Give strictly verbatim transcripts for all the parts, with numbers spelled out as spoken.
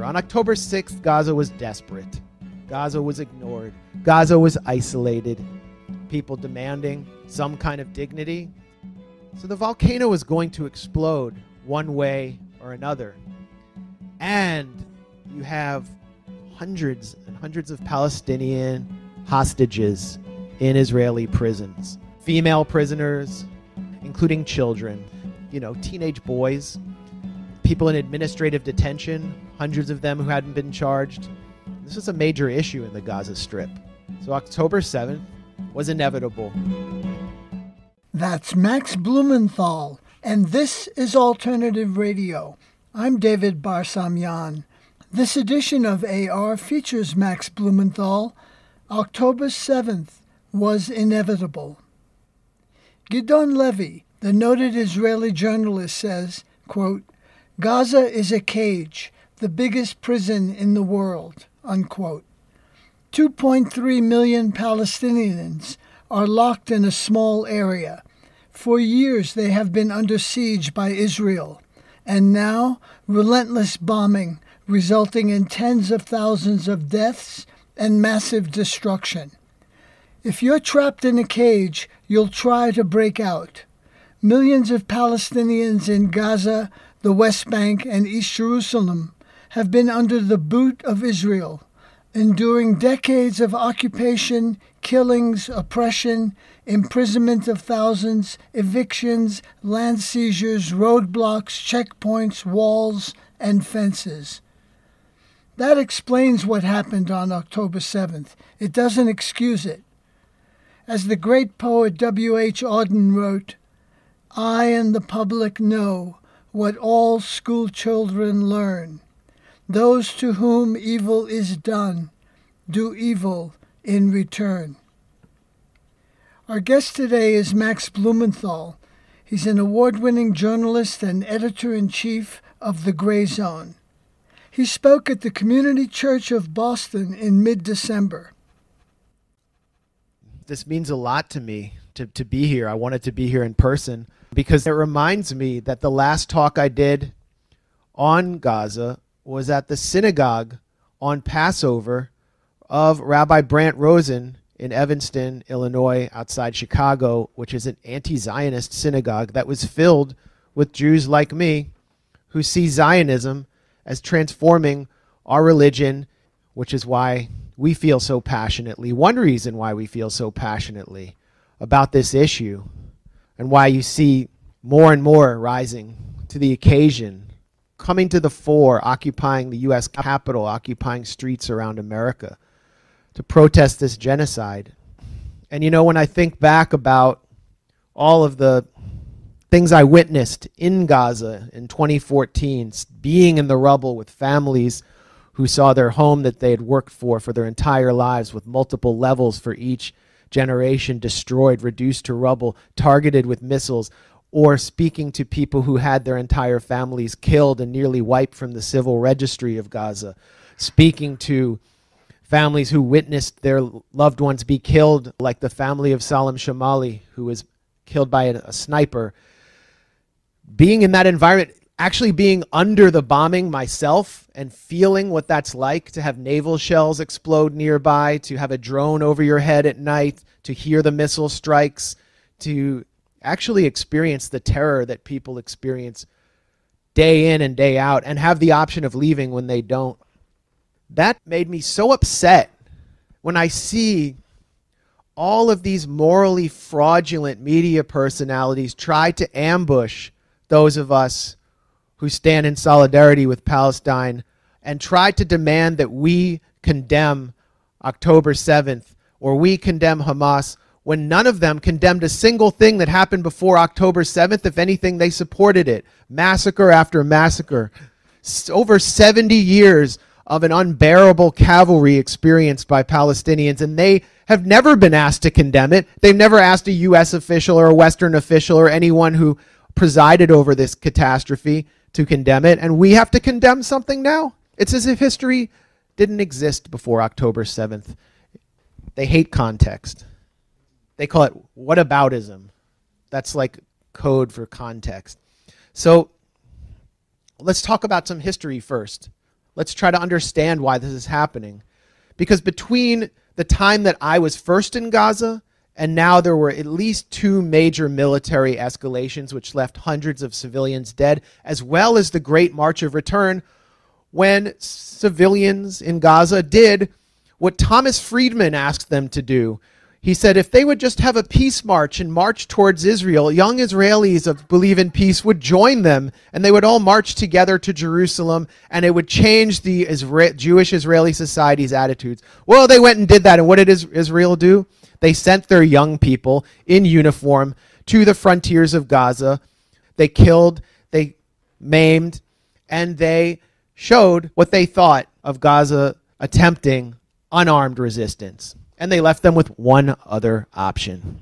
On October sixth, Gaza was desperate. Gaza was ignored. Gaza was isolated. People demanding some kind of dignity. So the volcano was going to explode one way or another. And you have hundreds and hundreds of Palestinian hostages in Israeli prisons. Female prisoners, including children, you know, teenage boys, people in administrative detention, hundreds of them who hadn't been charged. This was a major issue in the Gaza Strip. So October seventh was inevitable. That's Max Blumenthal, and this is Alternative Radio. I'm David Barsamyan. This edition of A R features Max Blumenthal. October seventh was inevitable. Gidon Levy, the noted Israeli journalist, says, quote, "Gaza is a cage, the biggest prison in the world," unquote. two point three million Palestinians are locked in a small area. For years they have been under siege by Israel, and now relentless bombing resulting in tens of thousands of deaths and massive destruction. If you're trapped in a cage, you'll try to break out. Millions of Palestinians in Gaza, the West Bank, and East Jerusalem have been under the boot of Israel, enduring decades of occupation, killings, oppression, imprisonment of thousands, evictions, land seizures, roadblocks, checkpoints, walls, and fences. That explains what happened on October seventh. It doesn't excuse it. As the great poet W H Auden wrote, "I and the public know what all school children learn. Those to whom evil is done do evil in return." Our guest today is Max Blumenthal. He's an award-winning journalist and editor-in-chief of The Gray Zone. He spoke at the Community Church of Boston in mid-December. This means a lot to me to, to be here. I wanted to be here in person because it reminds me that the last talk I did on Gaza was at the synagogue on Passover of Rabbi Brant Rosen in Evanston, Illinois, outside Chicago, which is an anti-Zionist synagogue that was filled with Jews like me who see Zionism as transforming our religion, which is why we feel so passionately, one reason why we feel so passionately about this issue, and why you see more and more rising to the occasion, coming to the fore, occupying the U S Capitol, occupying streets around America to protest this genocide. And you know, when I think back about all of the things I witnessed in Gaza in twenty fourteen, being in the rubble with families who saw their home that they had worked for for their entire lives with multiple levels for each generation destroyed, reduced to rubble, targeted with missiles, or speaking to people who had their entire families killed and nearly wiped from the civil registry of Gaza, speaking to families who witnessed their loved ones be killed, like the family of Salam Shamali, who was killed by a, a sniper. Being in that environment, actually being under the bombing myself and feeling what that's like to have naval shells explode nearby, to have a drone over your head at night, to hear the missile strikes, to actually experience the terror that people experience day in and day out and have the option of leaving when they don't. That made me so upset when I see all of these morally fraudulent media personalities try to ambush those of us who stand in solidarity with Palestine and try to demand that we condemn October seventh or we condemn Hamas, when none of them condemned a single thing that happened before October seventh. If anything, they supported it. Massacre after massacre. S- over seventy years of an unbearable cavalry experienced by Palestinians, and they have never been asked to condemn it. They've never asked a U S official or a Western official or anyone who presided over this catastrophe to condemn it, and we have to condemn something now? It's as if history didn't exist before October seventh. They hate context. They call it whataboutism. That's like code for context. So let's talk about some history first. Let's try to understand why this is happening. Because between the time that I was first in Gaza and now there were at least two major military escalations which left hundreds of civilians dead, as well as the Great March of Return, when civilians in Gaza did what Thomas Friedman asked them to do. He said if they would just have a peace march and march towards Israel, young Israelis who believe in peace would join them, and they would all march together to Jerusalem, and it would change the Isra- Jewish Israeli society's attitudes. Well, they went and did that, and what did Israel do? They sent their young people in uniform to the frontiers of Gaza. They killed, they maimed, and they showed what they thought of Gaza attempting unarmed resistance. And they left them with one other option.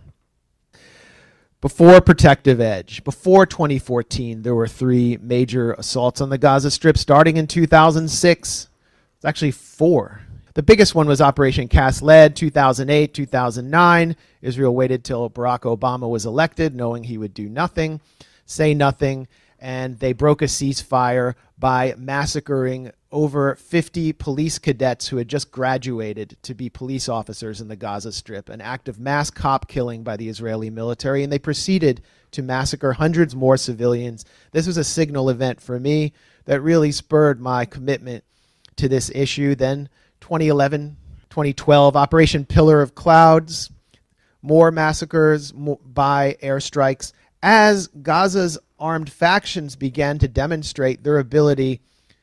Before Protective Edge, before twenty fourteen, there were three major assaults on the Gaza Strip starting in two thousand six. It's actually four. The biggest one was Operation Cast Lead, two thousand eight, two thousand nine. Israel waited till Barack Obama was elected, knowing he would do nothing, say nothing, and they broke a ceasefire by massacring over fifty police cadets who had just graduated to be police officers in the Gaza Strip, an act of mass cop killing by the Israeli military, and they proceeded to massacre hundreds more civilians. This was a signal event for me that really spurred my commitment to this issue. Then twenty eleven, twenty twelve, Operation Pillar of Clouds, more massacres by airstrikes, as Gaza's armed factions began to demonstrate their ability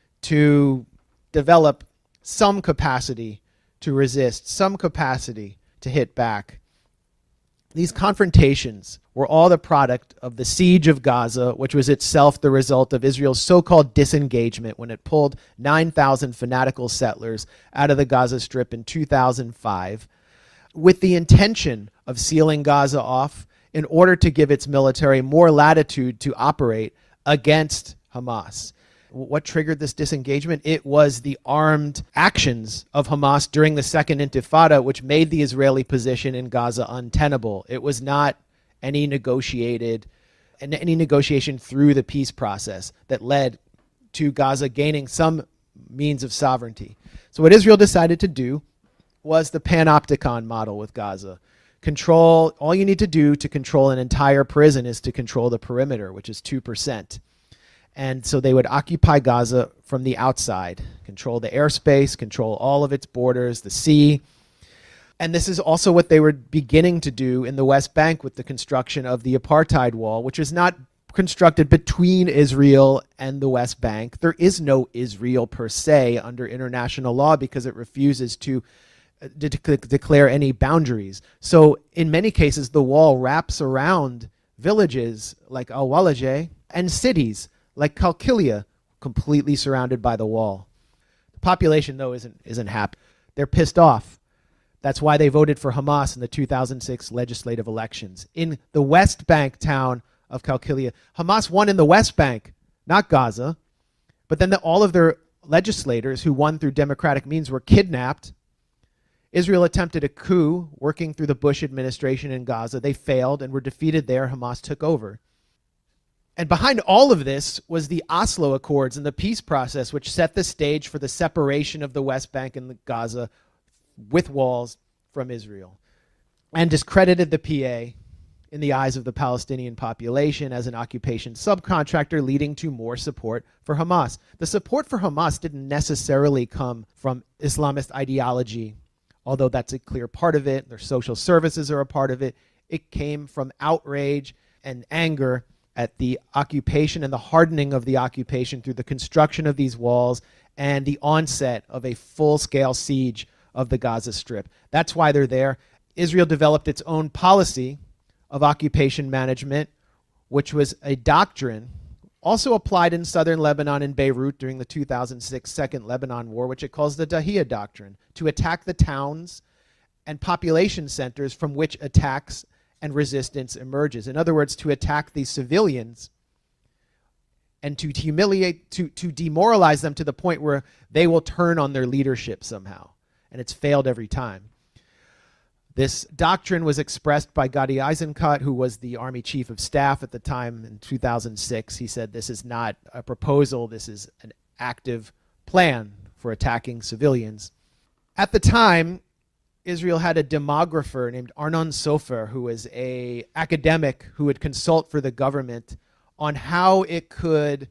to develop some capacity to resist, some capacity to hit back. These confrontations were all the product of the siege of Gaza, which was itself the result of Israel's so-called disengagement when it pulled nine thousand fanatical settlers out of the Gaza Strip in two thousand five, with the intention of sealing Gaza off in order to give its military more latitude to operate against Hamas. What triggered this disengagement? It was the armed actions of Hamas during the Second Intifada, which made the Israeli position in Gaza untenable. It was not any negotiated, any negotiation through the peace process that led to Gaza gaining some means of sovereignty. So what Israel decided to do was the panopticon model with Gaza. Control, all you need to do to control an entire prison is to control the perimeter, which is two percent. And so they would occupy Gaza from the outside, control the airspace, control all of its borders, the sea. And this is also what they were beginning to do in the West Bank with the construction of the apartheid wall, which is not constructed between Israel and the West Bank. There is no Israel per se under international law because it refuses to de- de- declare any boundaries. So in many cases, the wall wraps around villages like Al-Walajeh and cities like Qalqilia, completely surrounded by the wall. The population, though, isn't isn't happy. They're pissed off. That's why they voted for Hamas in the two thousand six legislative elections. In the West Bank town of Qalqilia, Hamas won in the West Bank, not Gaza. But then the, all of their legislators who won through democratic means were kidnapped. Israel attempted a coup working through the Bush administration in Gaza. They failed and were defeated there. Hamas took over. And behind all of this was the Oslo Accords and the peace process, which set the stage for the separation of the West Bank and the Gaza with walls from Israel, and discredited the P A in the eyes of the Palestinian population as an occupation subcontractor, leading to more support for Hamas. The support for Hamas didn't necessarily come from Islamist ideology, although that's a clear part of it. Their social services are a part of it. It came from outrage and anger at the occupation and the hardening of the occupation through the construction of these walls and the onset of a full-scale siege of the Gaza Strip. That's why they're there. Israel developed its own policy of occupation management, which was a doctrine also applied in southern Lebanon and Beirut during the two thousand six Second Lebanon War, which it calls the Dahiyya Doctrine, to attack the towns and population centers from which attacks and resistance emerges. In other words, to attack these civilians and to humiliate, to, to demoralize them to the point where they will turn on their leadership somehow. And it's failed every time. This doctrine was expressed by Gadi Eisenkot, who was the Army Chief of Staff at the time in two thousand six. He said, this is not a proposal, this is an active plan for attacking civilians. At the time, Israel had a demographer named Arnon Sofer, who was an academic who would consult for the government on how it could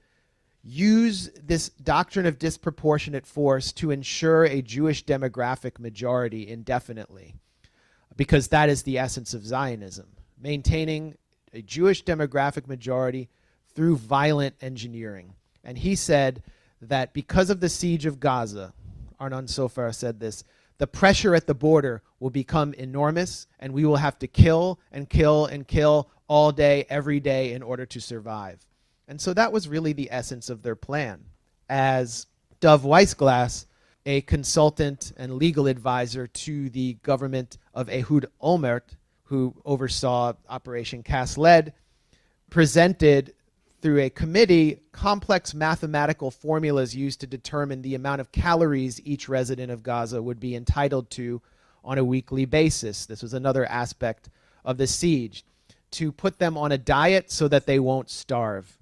use this doctrine of disproportionate force to ensure a Jewish demographic majority indefinitely, because that is the essence of Zionism, maintaining a Jewish demographic majority through violent engineering. And he said that because of the siege of Gaza, Arnon Sofer said this, the pressure at the border will become enormous, and we will have to kill and kill and kill all day, every day in order to survive. And so that was really the essence of their plan. As Dov Weissglass, a consultant and legal advisor to the government of Ehud Olmert, who oversaw Operation Cast Lead, presented through a committee complex mathematical formulas used to determine the amount of calories each resident of Gaza would be entitled to on a weekly basis. This was another aspect of the siege, to put them on a diet so that they won't starve.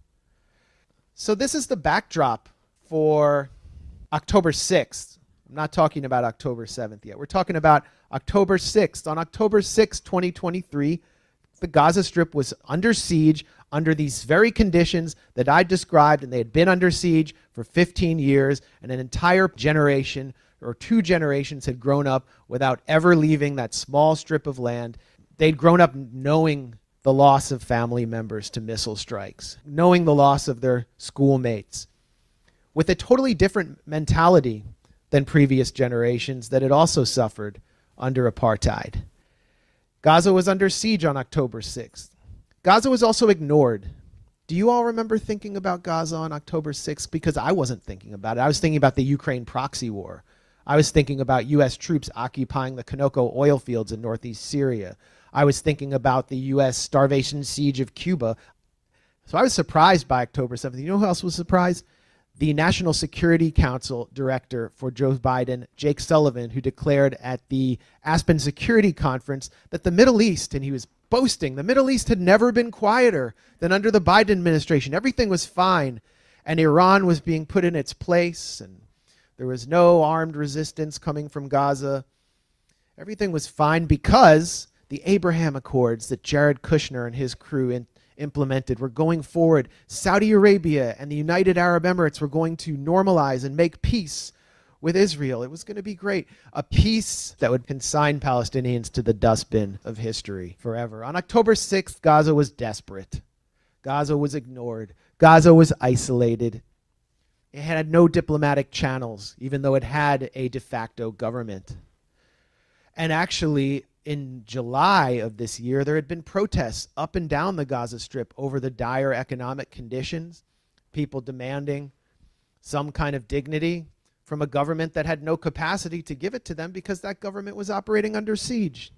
So this is the backdrop for October sixth. I'm not talking about October seventh yet. We're talking about October sixth. On October sixth, twenty twenty-three, the Gaza Strip was under siege under these very conditions that I described, and they had been under siege for fifteen years, and an entire generation or two generations had grown up without ever leaving that small strip of land. They'd grown up knowing the loss of family members to missile strikes, knowing the loss of their schoolmates, with a totally different mentality than previous generations that had also suffered under apartheid. Gaza was under siege on October sixth. Gaza was also ignored. Do you all remember thinking about Gaza on October sixth? Because I wasn't thinking about it. I was thinking about the Ukraine proxy war. I was thinking about U S troops occupying the Conoco oil fields in northeast Syria. I was thinking about the U S starvation siege of Cuba. So I was surprised by October seventh. You know who else was surprised? The National Security Council director for Joe Biden, Jake Sullivan, who declared at the Aspen Security Conference that the Middle East, and he was boasting, the Middle East had never been quieter than under the Biden administration. Everything was fine, and Iran was being put in its place, and there was no armed resistance coming from Gaza. Everything was fine because the Abraham Accords that Jared Kushner and his crew in, implemented were going forward. Saudi Arabia and the United Arab Emirates were going to normalize and make peace with Israel. It was going to be great. A peace that would consign Palestinians to the dustbin of history forever. On October sixth, Gaza was desperate. Gaza was ignored. Gaza was isolated. It had no diplomatic channels, even though it had a de facto government. And actually, in July of this year, there had been protests up and down the Gaza Strip over the dire economic conditions, people demanding some kind of dignity from a government that had no capacity to give it to them because that government was operating under siege.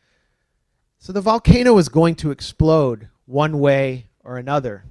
So the volcano was going to explode one way or another.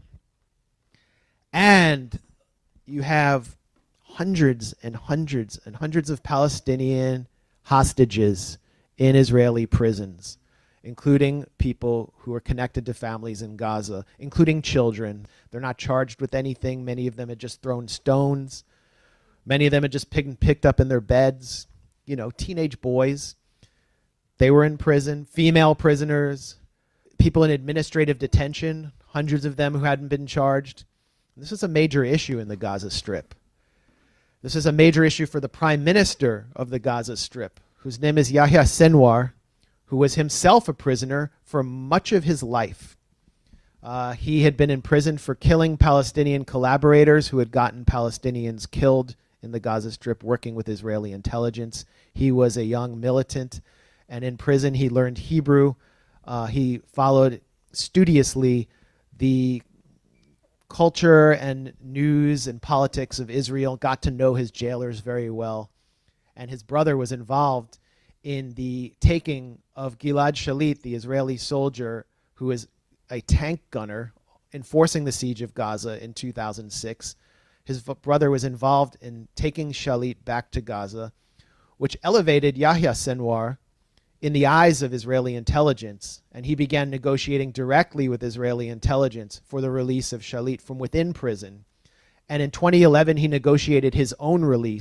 And you have hundreds and hundreds and hundreds of Palestinian hostages in Israeli prisons, including people who are connected to families in Gaza, including children. They're not charged with anything. Many of them had just thrown stones. Many of them had just picked, picked up in their beds. You know, teenage boys. They were in prison. Female prisoners. People in administrative detention. Hundreds of them who hadn't been charged. This is a major issue in the Gaza Strip. This is a major issue for the prime minister of the Gaza Strip, whose name is Yahya Sinwar, who was himself a prisoner for much of his life. Uh, he had been in prison for killing Palestinian collaborators who had gotten Palestinians killed in the Gaza Strip working with Israeli intelligence. He was a young militant, and in prison he learned Hebrew. Uh, he followed studiously the culture and news and politics of Israel, got to know his jailers very well. And his brother was involved in the taking of Gilad Shalit, the Israeli soldier who was a tank gunner enforcing the siege of Gaza in two thousand six. His brother was involved in taking Shalit back to Gaza, which elevated Yahya Sinwar in the eyes of Israeli intelligence, and he began negotiating directly with Israeli intelligence for the release of Shalit from within prison. And in twenty eleven, he negotiated his own release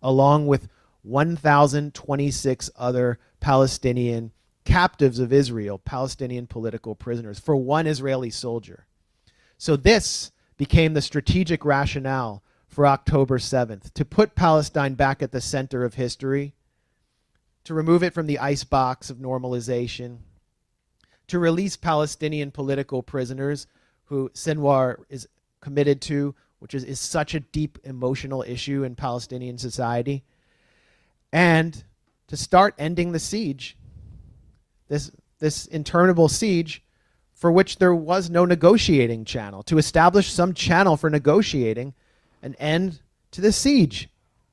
along with one thousand twenty-six other Palestinian captives of Israel, Palestinian political prisoners, for one Israeli soldier. So this became the strategic rationale for October seventh, to put Palestine back at the center of history, to remove it from the icebox of normalization, to release Palestinian political prisoners who Sinwar is committed to, which is, is such a deep emotional issue in Palestinian society, and to start ending the siege, this, this interminable siege for which there was no negotiating channel, to establish some channel for negotiating an end to the siege.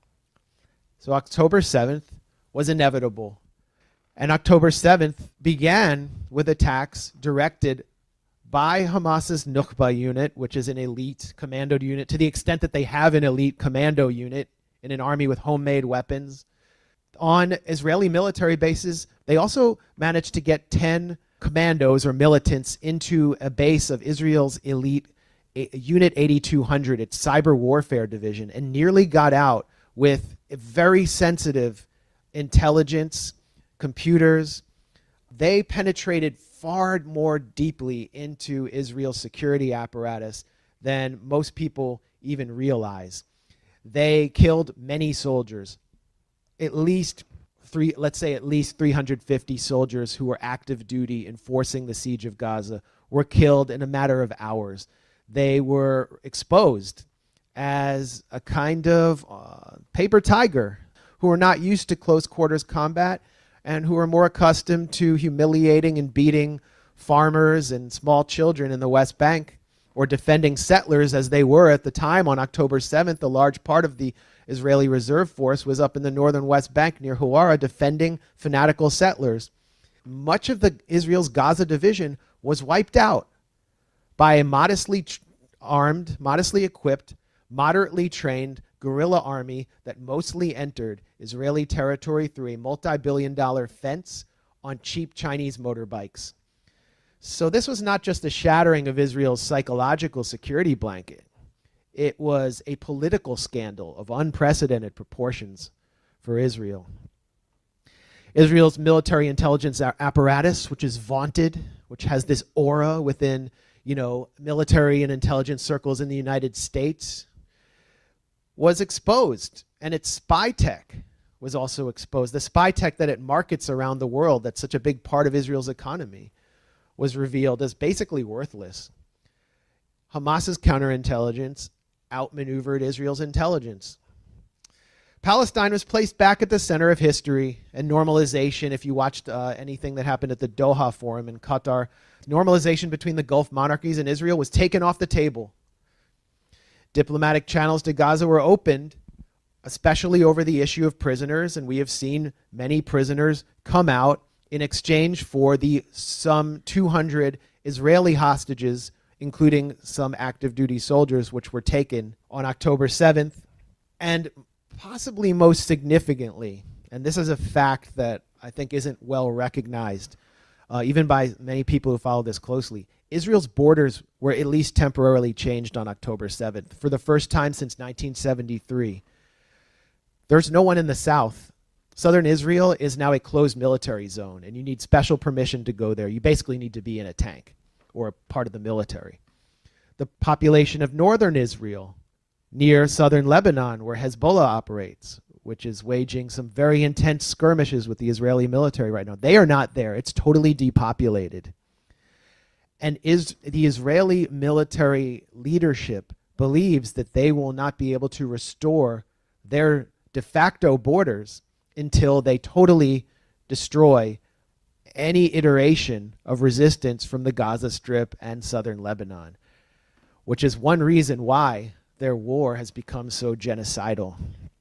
So October seventh was inevitable. And October seventh began with attacks directed by Hamas's Nukba unit, which is an elite commando unit, to the extent that they have an elite commando unit in an army with homemade weapons. On Israeli military bases, they also managed to get ten commandos or militants into a base of Israel's elite Unit eighty-two hundred, its cyber warfare division, and nearly got out with a very sensitive intelligence, computers. They penetrated far more deeply into Israel's security apparatus than most people even realize. They killed many soldiers, at least three, let's say at least three hundred fifty soldiers who were active duty enforcing the siege of Gaza were killed in a matter of hours. They were exposed as a kind of uh, paper tiger who are not used to close quarters combat and who are more accustomed to humiliating and beating farmers and small children in the West Bank, or defending settlers as they were at the time. On October seventh, a large part of the Israeli reserve force was up in the northern West Bank near Huwara defending fanatical settlers. Much of the Israel's Gaza division was wiped out by a modestly armed, modestly equipped, moderately trained guerrilla army that mostly entered Israeli territory through a multi-billion dollar fence on cheap Chinese motorbikes. So this was not just a shattering of Israel's psychological security blanket. It was a political scandal of unprecedented proportions for Israel. Israel's military intelligence apparatus, which is vaunted, which has this aura within you know, military and intelligence circles in the United States, was exposed. And its spy tech was also exposed. The spy tech that it markets around the world, that's such a big part of Israel's economy, was revealed as basically worthless. Hamas's counterintelligence outmaneuvered Israel's intelligence. Palestine was placed back at the center of history and normalization. If you watched uh, anything that happened at the Doha Forum in Qatar, normalization between the Gulf monarchies and Israel was taken off the table. Diplomatic channels to Gaza were opened, especially over the issue of prisoners, and we have seen many prisoners come out in exchange for the some two hundred Israeli hostages, including some active duty soldiers, which were taken on October seventh. And possibly most significantly, and this is a fact that I think isn't well recognized, uh, even by many people who follow this closely, Israel's borders were at least temporarily changed on October seventh for the first time since nineteen seventy-three. There's no one in the south. Southern Israel is now a closed military zone, and you need special permission to go there. You basically need to be in a tank or a part of the military. The population of northern Israel, near southern Lebanon, where Hezbollah operates, which is waging some very intense skirmishes with the Israeli military right now, they are not there. It's totally depopulated. And is the Israeli military leadership believes that they will not be able to restore their de facto borders until they totally destroy any iteration of resistance from the Gaza Strip and southern Lebanon, which is one reason why their war has become so genocidal.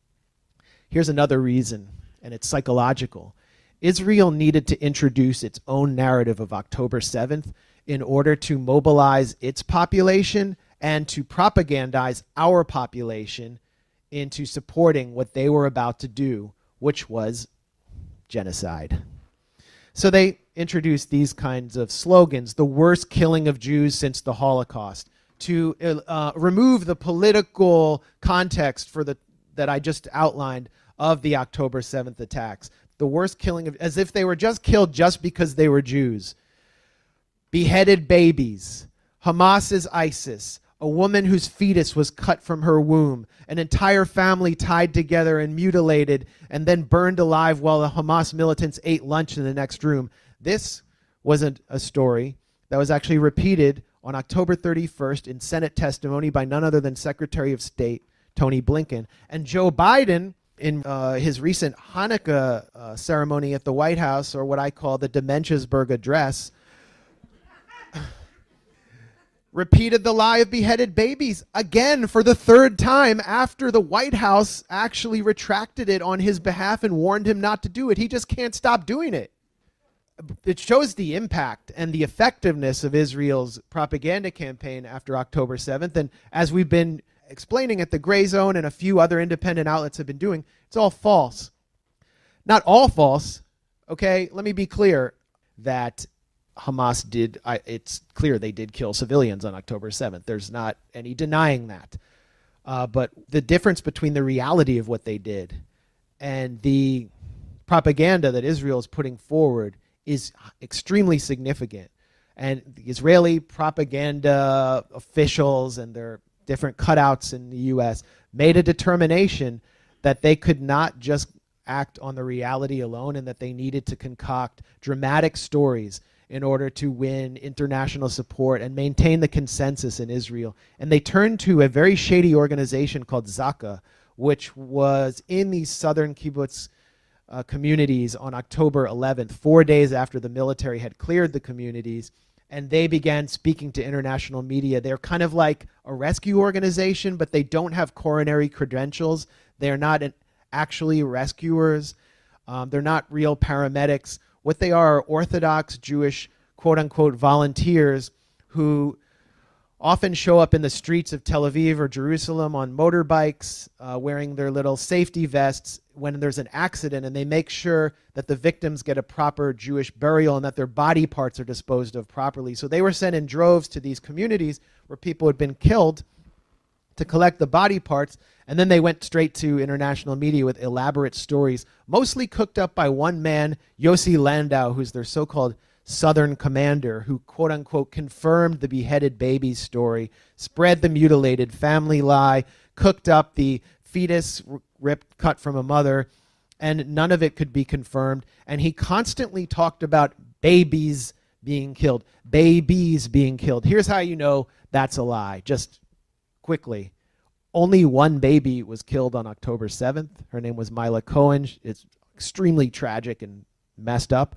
Here's another reason, and it's psychological. Israel needed to introduce its own narrative of October seventh in order to mobilize its population and to propagandize our population into supporting what they were about to do, which was genocide. So they introduced these kinds of slogans: the worst killing of Jews since the Holocaust, to uh, remove the political context for the that I just outlined of the October seventh attacks. The worst killing, of, as if they were just killed just because they were Jews. Beheaded babies. Hamas's ISIS. A woman whose fetus was cut from her womb. An entire family tied together and mutilated and then burned alive while the Hamas militants ate lunch in the next room. This wasn't a story that was actually repeated on October thirty-first in Senate testimony by none other than Secretary of State Tony Blinken. And Joe Biden, in uh, his recent Hanukkah uh, ceremony at the White House, or what I call the Dementiasburg Address, repeated the lie of beheaded babies again for the third time after the White House actually retracted it on his behalf and warned him not to do it. He just can't stop doing it. It shows the impact and the effectiveness of Israel's propaganda campaign after October seventh. And as we've been explaining at the Gray Zone and a few other independent outlets have been doing, it's all false. Not all false, okay? Let me be clear that Hamas did, I, it's clear they did kill civilians on October seventh. There's not any denying that. Uh, but the difference between the reality of what they did and the propaganda that Israel is putting forward is extremely significant. And the Israeli propaganda officials and their different cutouts in the U S made a determination that they could not just act on the reality alone and that they needed to concoct dramatic stories in order to win international support and maintain the consensus in Israel. And they turned to a very shady organization called Zaka, which was in these southern kibbutz uh, communities on October eleventh, four days after the military had cleared the communities, and they began speaking to international media. They're kind of like a rescue organization, but they don't have coronary credentials. They're not an, actually rescuers. Um, they're not real paramedics. What they are are Orthodox Jewish, quote-unquote, volunteers who often show up in the streets of Tel Aviv or Jerusalem on motorbikes, uh, wearing their little safety vests when there's an accident, and they make sure that the victims get a proper Jewish burial and that their body parts are disposed of properly. So they were sent in droves to these communities where people had been killed to collect the body parts, and then they went straight to international media with elaborate stories, mostly cooked up by one man, Yossi Landau, who's their so-called Southern commander, who quote-unquote confirmed the beheaded baby story, spread the mutilated family lie, cooked up the fetus ripped, cut from a mother, and none of it could be confirmed. And he constantly talked about babies being killed, babies being killed. Here's how you know that's a lie, just quickly. Only one baby was killed on October seventh. Her name was Mila Cohen. It's extremely tragic and messed up.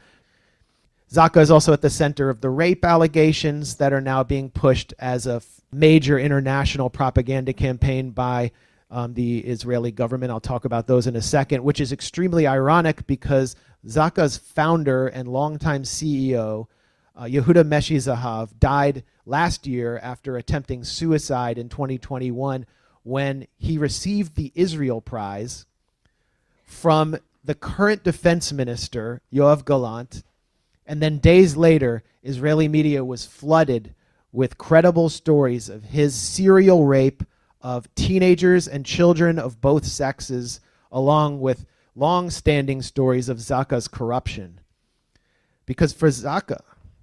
Zaka is also at the center of the rape allegations that are now being pushed as a f- major international propaganda campaign by um, the Israeli government. I'll talk about those in a second, which is extremely ironic because Zaka's founder and longtime C E O, uh, Yehuda Meshi Zahav, died last year after attempting suicide in twenty twenty-one when he received the Israel Prize from the current defense minister, Yoav Gallant. And then days later, Israeli media was flooded with credible stories of his serial rape of teenagers and children of both sexes, along with long-standing stories of Zaka's corruption. Because for Zaka,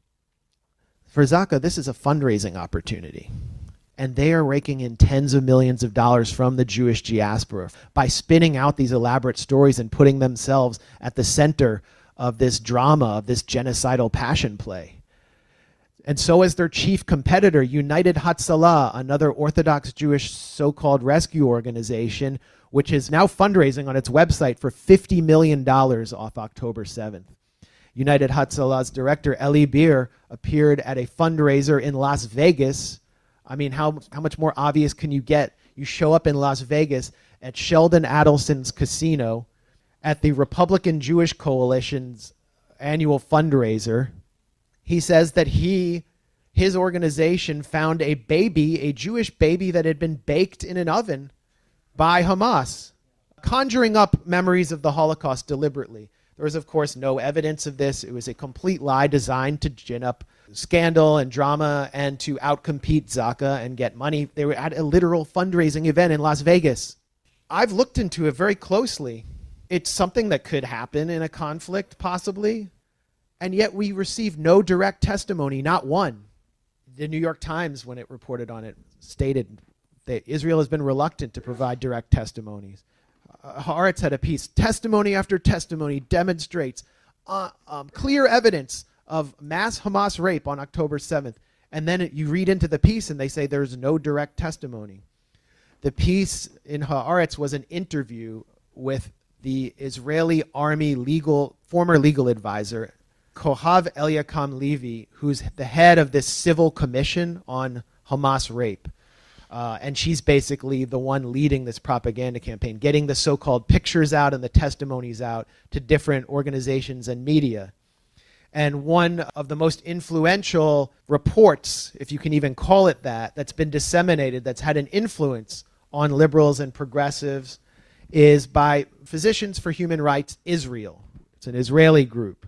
for Zaka, this is a fundraising opportunity. And they are raking in tens of millions of dollars from the Jewish diaspora by spinning out these elaborate stories and putting themselves at the center of this drama, of this genocidal passion play. And so is their chief competitor, United Hatzalah, another Orthodox Jewish so-called rescue organization, which is now fundraising on its website for fifty million dollars off October seventh. United Hatzalah's director, Eli Beer, appeared at a fundraiser in Las Vegas. I mean, how, how much more obvious can you get? You show up in Las Vegas at Sheldon Adelson's casino, at the Republican Jewish Coalition's annual fundraiser. He says that he, his organization found a baby, a Jewish baby that had been baked in an oven by Hamas, conjuring up memories of the Holocaust deliberately. There was, of course, no evidence of this. It was a complete lie designed to gin up scandal and drama and to outcompete Zaka and get money. They were at a literal fundraising event in Las Vegas. I've looked into it very closely. It's something that could happen in a conflict, possibly, and yet we receive no direct testimony, not one. The New York Times, when it reported on it, stated that Israel has been reluctant to provide direct testimonies. Uh, Haaretz had a piece, testimony after testimony demonstrates uh, um, clear evidence of mass Hamas rape on October seventh. And then it, you read into the piece and they say there's no direct testimony. The piece in Haaretz was an interview with the Israeli army legal, former legal advisor, Kohav Eliakam Levy, who's the head of this civil commission on Hamas rape. Uh, and she's basically the one leading this propaganda campaign, getting the so-called pictures out and the testimonies out to different organizations and media. And one of the most influential reports, if you can even call it that, that's been disseminated, that's had an influence on liberals and progressives, is by Physicians for Human Rights Israel. It's an Israeli group.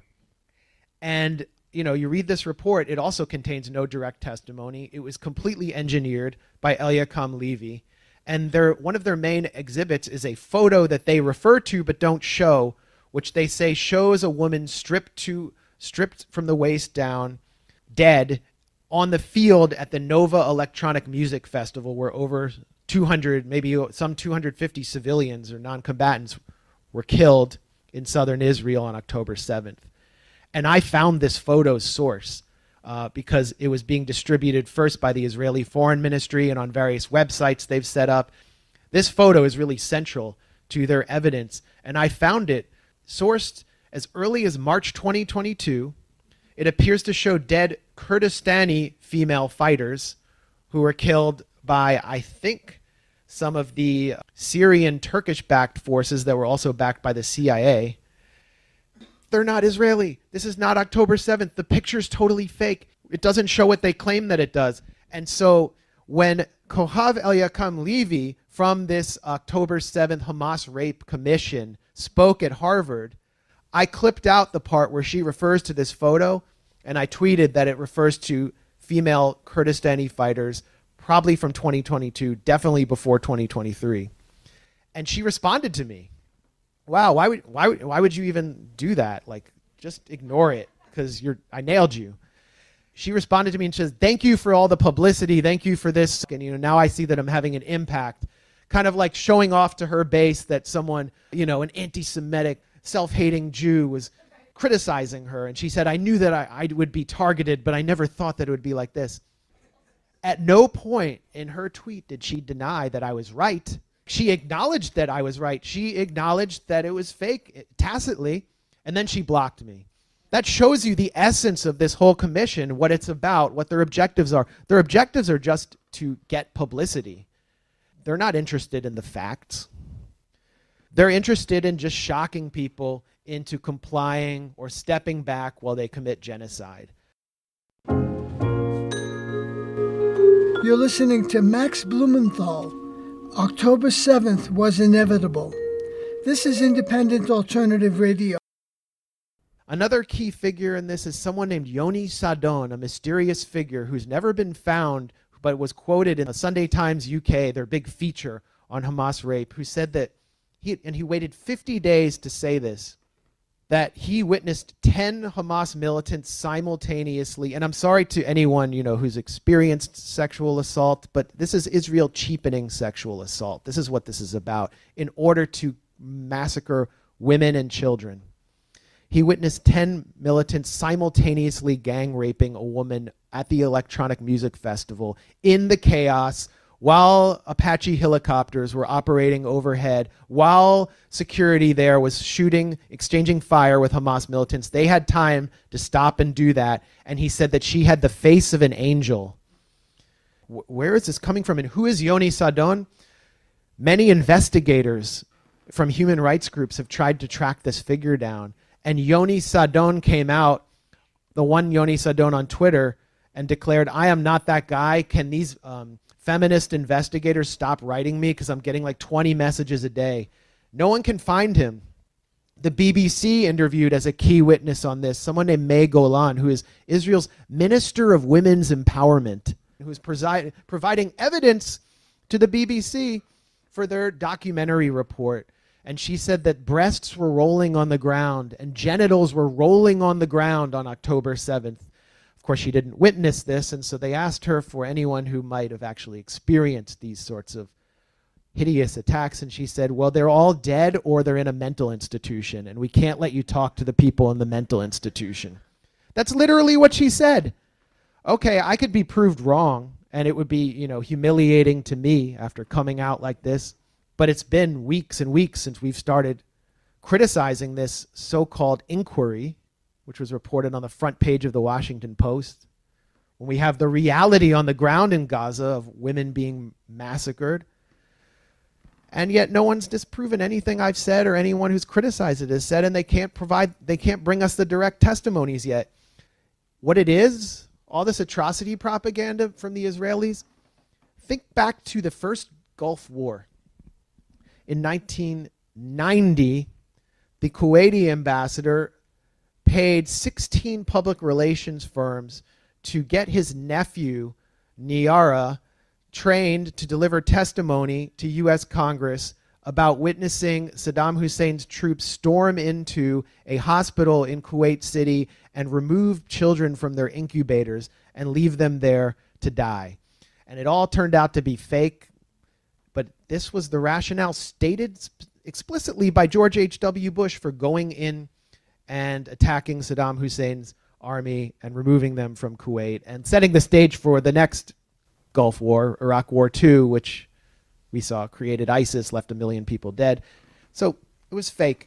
And, you know, you read this report, it also contains no direct testimony. It was completely engineered by Eliakam Levy. And their, one of their main exhibits is a photo that they refer to but don't show, which they say shows a woman stripped to stripped from the waist down, dead, on the field at the Nova Electronic Music Festival, where over two hundred, maybe some two hundred fifty civilians or non-combatants were killed in southern Israel on October seventh. And I found this photo's source uh, because it was being distributed first by the Israeli Foreign Ministry and on various websites they've set up. This photo is really central to their evidence, and I found it sourced as early as March twenty twenty-two. It appears to show dead Kurdistani female fighters who were killed by, I think, some of the Syrian Turkish-backed forces that were also backed by the C I A. They're not Israeli. This is not October seventh. The picture's totally fake. It doesn't show what they claim that it does. And so when Kohav Eliakam Levy from this October seventh Hamas Rape Commission spoke at Harvard, I clipped out the part where she refers to this photo, and I tweeted that it refers to female Kurdistani fighters, probably from twenty twenty-two, definitely before twenty twenty-three. And she responded to me. Wow, why would why would, why would you even do that? Like, just ignore it, because you're I nailed you. She responded to me and says, "Thank you for all the publicity. Thank you for this. And you know, now I see that I'm having an impact." Kind of like showing off to her base that someone, you know, an anti-Semitic, self-hating Jew was criticizing her. And she said, "I knew that I, I would be targeted, but I never thought that it would be like this." At no point in her tweet did she deny that I was right. She acknowledged that I was right. She acknowledged that it was fake tacitly, and then she blocked me. That shows you the essence of this whole commission, what it's about, what their objectives are. Their objectives are just to get publicity. They're not interested in the facts. They're interested in just shocking people into complying or stepping back while they commit genocide. You're listening to Max Blumenthal. October seventh was inevitable. This is Independent Alternative Radio. Another key figure in this is someone named Yoni Sadon, a mysterious figure who's never been found, but was quoted in the Sunday Times U K, their big feature on Hamas rape, who said that he, and he waited fifty days to say this, that he witnessed ten Hamas militants simultaneously. And I'm sorry to anyone, you know, who's experienced sexual assault, but this is Israel cheapening sexual assault. This is what this is about, in order to massacre women and children. He witnessed ten militants simultaneously gang raping a woman at the Electronic Music Festival in the chaos, while Apache helicopters were operating overhead, while security there was shooting, exchanging fire with Hamas militants. They had time to stop and do that. And he said that she had the face of an angel. W- where is this coming from? And who is Yoni Sadon? Many investigators from human rights groups have tried to track this figure down. And Yoni Sadon came out, the one Yoni Sadon on Twitter, and declared, "I am not that guy. Can these um, feminist investigators stop writing me, because I'm getting like twenty messages a day." No one can find him. The B B C interviewed as a key witness on this someone named May Golan, who is Israel's Minister of Women's Empowerment, who's preside, providing evidence to the B B C for their documentary report. And she said that breasts were rolling on the ground and genitals were rolling on the ground on October seventh. Of course, she didn't witness this, and so they asked her for anyone who might have actually experienced these sorts of hideous attacks, and she said, well, they're all dead or they're in a mental institution, and we can't let you talk to the people in the mental institution. That's literally what she said. Okay, I could be proved wrong, and it would be, you know, humiliating to me after coming out like this, but it's been weeks and weeks since we've started criticizing this so-called inquiry, which was reported on the front page of the Washington Post, when we have the reality on the ground in Gaza of women being massacred. And yet no one's disproven anything I've said or anyone who's criticized it has said, and they can't provide, they can't bring us the direct testimonies yet. What it is, all this atrocity propaganda from the Israelis, think back to the first Gulf War. In nineteen ninety, the Kuwaiti ambassador paid sixteen public relations firms to get his nephew, Niara, trained to deliver testimony to U S Congress about witnessing Saddam Hussein's troops storm into a hospital in Kuwait City and remove children from their incubators and leave them there to die. And it all turned out to be fake, but this was the rationale stated explicitly by George H W Bush for going in and attacking Saddam Hussein's army and removing them from Kuwait and setting the stage for the next Gulf War, Iraq War Two, which we saw created ISIS, left a million people dead. So it was fake.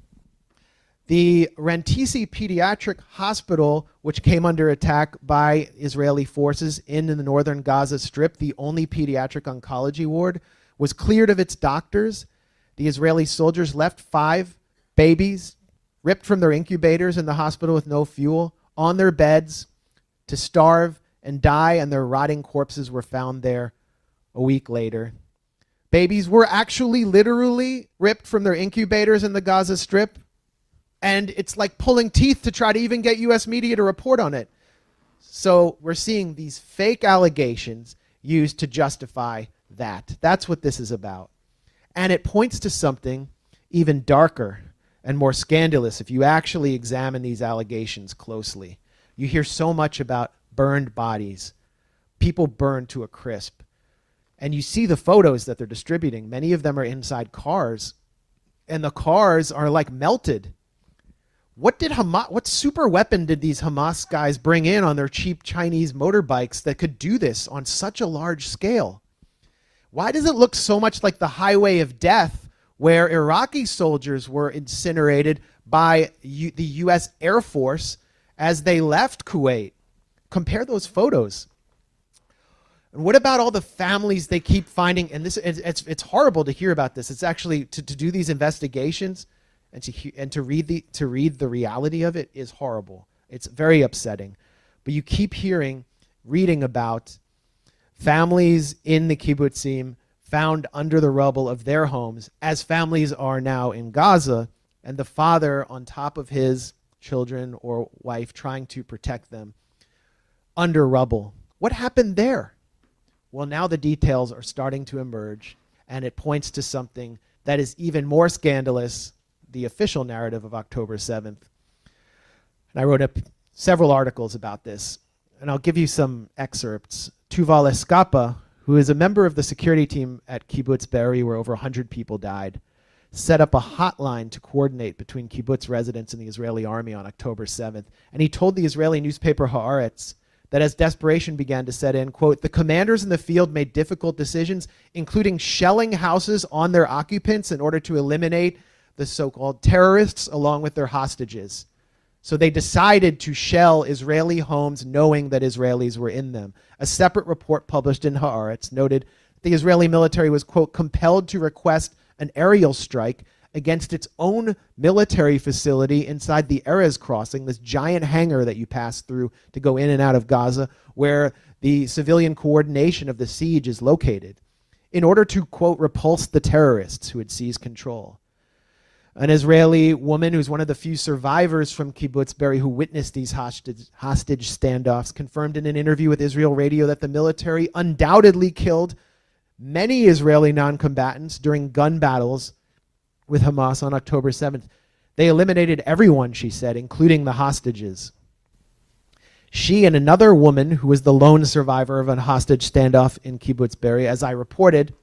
The Rantisi Pediatric Hospital, which came under attack by Israeli forces in the northern Gaza Strip, the only pediatric oncology ward, was cleared of its doctors. The Israeli soldiers left five babies ripped from their incubators in the hospital with no fuel on their beds to starve and die, and their rotting corpses were found there a week later. Babies were actually literally ripped from their incubators in the Gaza Strip, and it's like pulling teeth to try to even get U S media to report on it. So we're seeing these fake allegations used to justify that. That's what this is about. And it points to something even darker and more scandalous if you actually examine these allegations closely. You hear so much about burned bodies, people burned to a crisp. And you see the photos that they're distributing. Many of them are inside cars, and the cars are like melted. What did Hamas, what super weapon did these Hamas guys bring in on their cheap Chinese motorbikes that could do this on such a large scale? Why does it look so much like the highway of death where Iraqi soldiers were incinerated by U- the U S Air Force as they left Kuwait? Compare those photos. And what about all the families they keep finding? And this, it's, it's, it's horrible to hear about this. It's actually, to, to do these investigations and to, he- and to, read the, to read the reality of it is horrible. It's very upsetting. But you keep hearing, reading about families in the kibbutzim found under the rubble of their homes, as families are now in Gaza, and the father on top of his children or wife trying to protect them under rubble. What happened there? Well, now the details are starting to emerge, and it points to something that is even more scandalous, the official narrative of October seventh. And I wrote up several articles about this, and I'll give you some excerpts. Tuval Escapa, who is a member of the security team at Kibbutz Be'eri, where over one hundred people died, set up a hotline to coordinate between kibbutz residents and the Israeli army on October seventh. And he told the Israeli newspaper Haaretz that as desperation began to set in, quote, the commanders in the field made difficult decisions, including shelling houses on their occupants in order to eliminate the so-called terrorists along with their hostages. So they decided to shell Israeli homes knowing that Israelis were in them. A separate report published in Haaretz noted the Israeli military was, quote, compelled to request an aerial strike against its own military facility inside the Erez crossing, this giant hangar that you pass through to go in and out of Gaza, where the civilian coordination of the siege is located, in order to, quote, repulse the terrorists who had seized control. An Israeli woman who's one of the few survivors from Kibbutz Be'eri who witnessed these hostage, hostage standoffs confirmed in an interview with Israel Radio that the military undoubtedly killed many Israeli non-combatants during gun battles with Hamas on October seventh. They eliminated everyone, she said, including the hostages. She and another woman, who was the lone survivor of a hostage standoff in Kibbutz Be'eri, as I reported,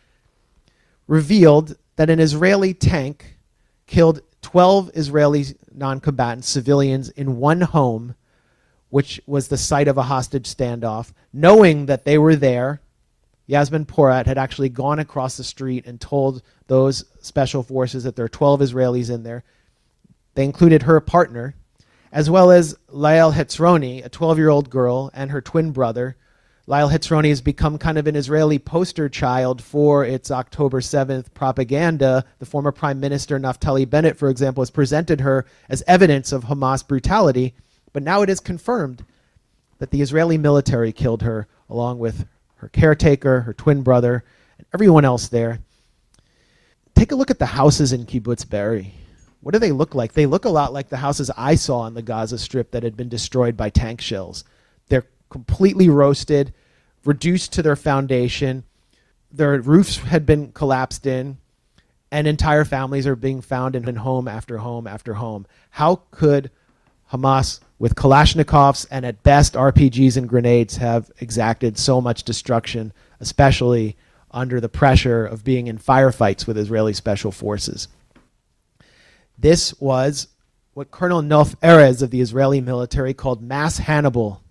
revealed that an Israeli tank killed twelve Israeli non-combatants, civilians, in one home, which was the site of a hostage standoff, knowing that they were there. Yasmin Porat had actually gone across the street and told those special forces that there are twelve Israelis in there. They included her partner, as well as Lael Hetzroni, a twelve-year-old girl, and her twin brother. Lael Hetzroni has become kind of an Israeli poster child for its October seventh propaganda. The former Prime Minister Naftali Bennett, for example, has presented her as evidence of Hamas brutality, but now it is confirmed that the Israeli military killed her, along with her caretaker, her twin brother, and everyone else there. Take a look at the houses in Kibbutz Be'eri. What do they look like? They look a lot like the houses I saw on the Gaza Strip that had been destroyed by tank shells. They're completely roasted, reduced to their foundation. Their roofs had been collapsed in, and entire families are being found in home after home after home. How could Hamas, with Kalashnikovs and at best R P Gs and grenades, have exacted so much destruction, especially under the pressure of being in firefights with Israeli special forces? This was what Colonel Nof Erez of the Israeli military called mass Hannibal.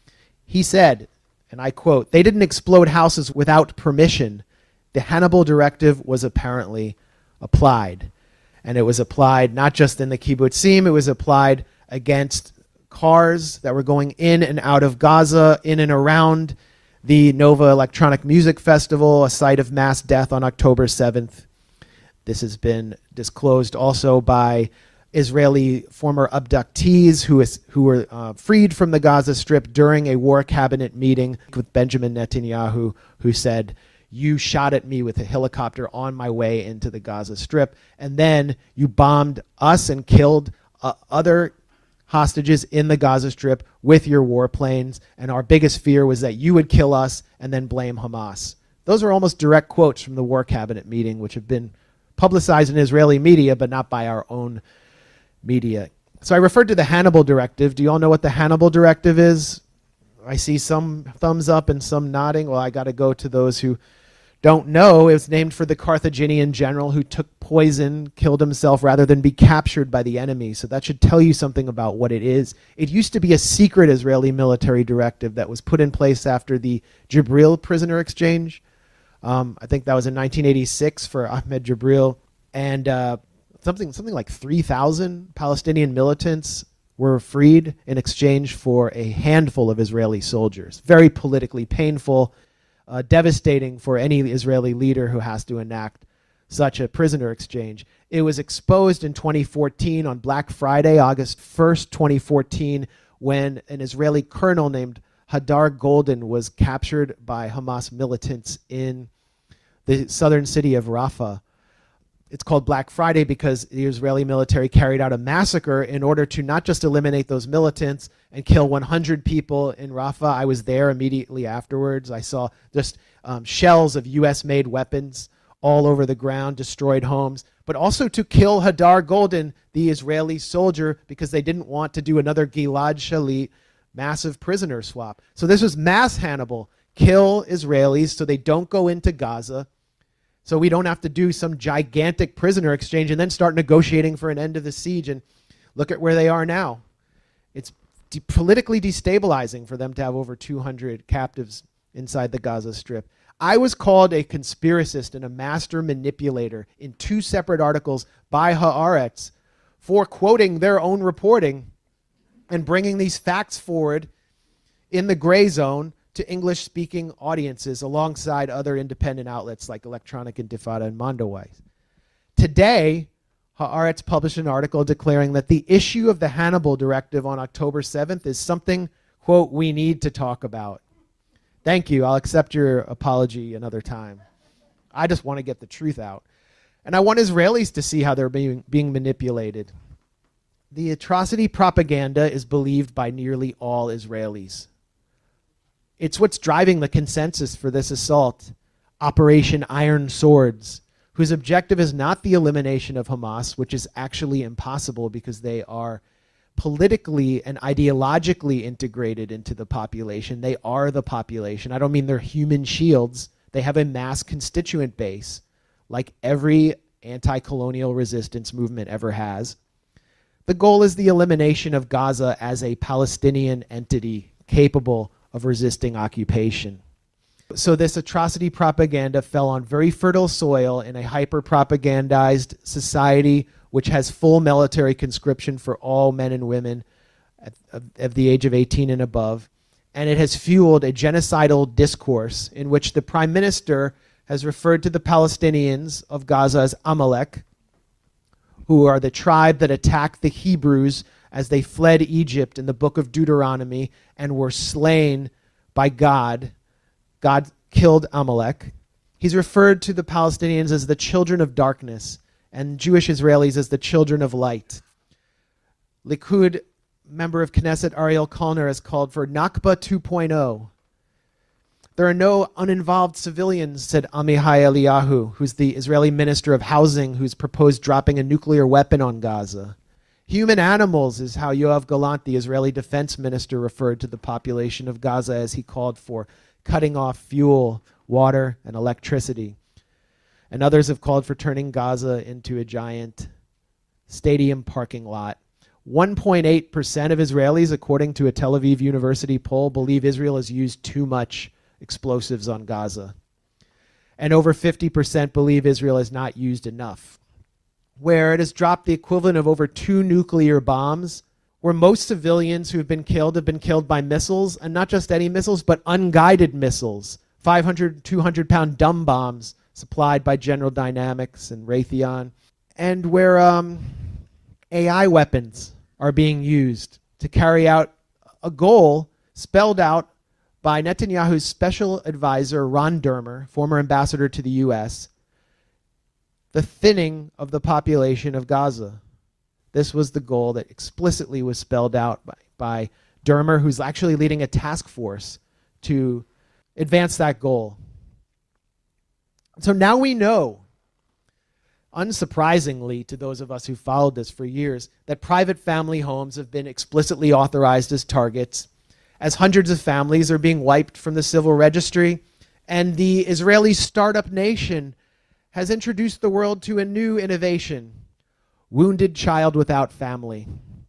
He said, and I quote, "They didn't explode houses without permission. The Hannibal directive was apparently applied." And it was applied not just in the kibbutzim, it was applied against cars that were going in and out of Gaza, in and around the Nova Electronic Music Festival, a site of mass death on October seventh. This has been disclosed also by Israeli former abductees who, is, who were uh, freed from the Gaza Strip during a war cabinet meeting with Benjamin Netanyahu, who said, "You shot at me with a helicopter on my way into the Gaza Strip, and then you bombed us and killed uh, other hostages in the Gaza Strip with your warplanes, and our biggest fear was that you would kill us and then blame Hamas." Those are almost direct quotes from the war cabinet meeting, which have been publicized in Israeli media, but not by our own media. So I referred to the Hannibal Directive. Do you all know what the Hannibal Directive is? I see some thumbs up and some nodding. Well, I got to go to those who don't know. It was named for the Carthaginian general who took poison, killed himself rather than be captured by the enemy. So that should tell you something about what it is. It used to be a secret Israeli military directive that was put in place after the Jibril prisoner exchange. Um, I think that was in nineteen eighty-six for Ahmed Jibril. And uh, something something like three thousand Palestinian militants were freed in exchange for a handful of Israeli soldiers. Very politically painful, uh, devastating for any Israeli leader who has to enact such a prisoner exchange. It was exposed in twenty fourteen on Black Friday, August first, twenty fourteen, when an Israeli colonel named Hadar Golden was captured by Hamas militants in the southern city of Rafah. It's called Black Friday because the Israeli military carried out a massacre in order to not just eliminate those militants and kill one hundred people in Rafah. I was there immediately afterwards. I saw just um, shells of U S-made weapons all over the ground, destroyed homes, but also to kill Hadar Golden, the Israeli soldier, because they didn't want to do another Gilad Shalit massive prisoner swap. So this was mass Hannibal. Kill Israelis so they don't go into Gaza, so we don't have to do some gigantic prisoner exchange and then start negotiating for an end of the siege. And look at where they are now. It's de- politically destabilizing for them to have over two hundred captives inside the Gaza Strip. I was called a conspiracist and a master manipulator in two separate articles by Haaretz for quoting their own reporting and bringing these facts forward in the gray zone to English-speaking audiences alongside other independent outlets like Electronic Intifada and Mondoweiss. Today, Haaretz published an article declaring that the issue of the Hannibal Directive on October seventh is something, quote, we need to talk about. Thank you. I'll accept your apology another time. I just want to get the truth out. And I want Israelis to see how they're being, being manipulated. The atrocity propaganda is believed by nearly all Israelis. It's what's driving the consensus for this assault. Operation Iron Swords, whose objective is not the elimination of Hamas, which is actually impossible because they are politically and ideologically integrated into the population. They are the population. I don't mean they're human shields. They have a mass constituent base, like every anti-colonial resistance movement ever has. The goal is the elimination of Gaza as a Palestinian entity capable of resisting occupation. So this atrocity propaganda fell on very fertile soil in a hyper-propagandized society which has full military conscription for all men and women at, of, of the age of eighteen and above. And it has fueled a genocidal discourse in which the prime minister has referred to the Palestinians of Gaza as Amalek, who are the tribe that attacked the Hebrews as they fled Egypt in the book of Deuteronomy and were slain by God. God killed Amalek. He's referred to the Palestinians as the children of darkness and Jewish Israelis as the children of light. Likud member of Knesset Ariel Kalner has called for Nakba two point oh. There are no uninvolved civilians, said Amihai Eliyahu, who's the Israeli Minister of Housing, who's proposed dropping a nuclear weapon on Gaza. Human animals is how Yoav Gallant, the Israeli Defense Minister, referred to the population of Gaza as he called for cutting off fuel, water, and electricity. And others have called for turning Gaza into a giant stadium parking lot. one point eight percent of Israelis, according to a Tel Aviv University poll, believe Israel has used too much explosives on Gaza. And over fifty percent believe Israel has not used enough. Where it has dropped the equivalent of over two nuclear bombs, where most civilians who have been killed have been killed by missiles, and not just any missiles, but unguided missiles, five hundred, two hundred pound dumb bombs supplied by General Dynamics and Raytheon, and where um, A I weapons are being used to carry out a goal spelled out by Netanyahu's special advisor, Ron Dermer, former ambassador to the U S, the thinning of the population of Gaza. This was the goal that explicitly was spelled out by, by Dermer, who's actually leading a task force to advance that goal. So now we know, unsurprisingly to those of us who followed this for years, that private family homes have been explicitly authorized as targets, as hundreds of families are being wiped from the civil registry, and the Israeli startup nation has introduced the world to a new innovation: wounded child without family.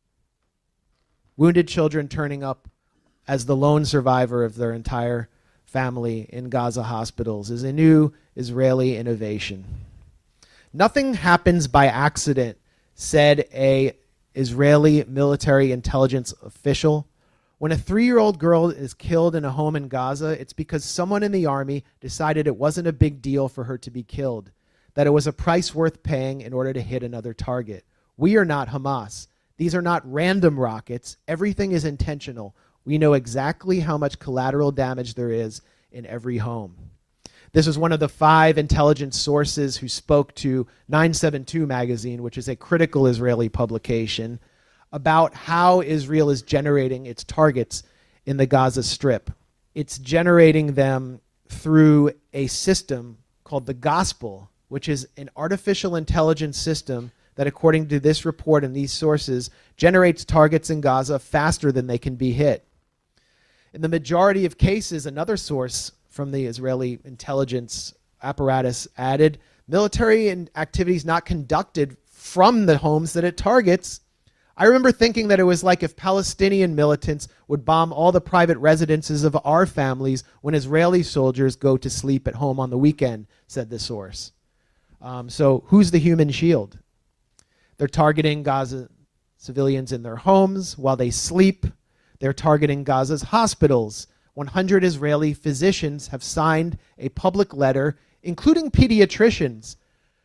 Wounded children turning up as the lone survivor of their entire family in Gaza hospitals is a new Israeli innovation. Nothing happens by accident, said a Israeli military intelligence official. When a three-year-old girl is killed in a home in Gaza, it's because someone in the army decided it wasn't a big deal for her to be killed, that it was a price worth paying in order to hit another target. We are not Hamas. These are not random rockets. Everything is intentional. We know exactly how much collateral damage there is in every home. This was one of the five intelligence sources who spoke to nine seven two magazine, which is a critical Israeli publication, about how Israel is generating its targets in the Gaza Strip. It's generating them through a system called the Gospel, which is an artificial intelligence system that, according to this report and these sources, generates targets in Gaza faster than they can be hit. In the majority of cases, another source from the Israeli intelligence apparatus added, military activities not conducted from the homes that it targets. I remember thinking that it was like if Palestinian militants would bomb all the private residences of our families when Israeli soldiers go to sleep at home on the weekend, said the source. Um, so who's the human shield? They're targeting Gaza civilians in their homes while they sleep. They're targeting Gaza's hospitals. one hundred Israeli physicians have signed a public letter, including pediatricians,